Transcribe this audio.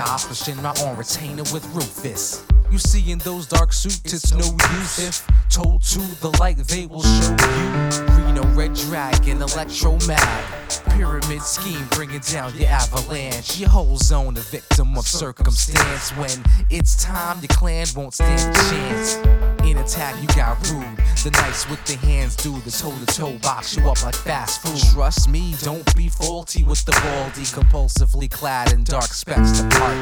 Option my own retainer with Rufus. You see in those dark suits, it's no use. If told to the light, they will show you. Reno, Red Dragon, Electro Mag. Pyramid scheme, bringing down your avalanche. Your whole zone a victim of circumstance. When it's time, your clan won't stand a chance. In attack, you got rude. The knights with the hands do the toe-to-toe, box you up like fast food. Trust me, don't be faulty with the baldy, compulsively clad in dark specs to part.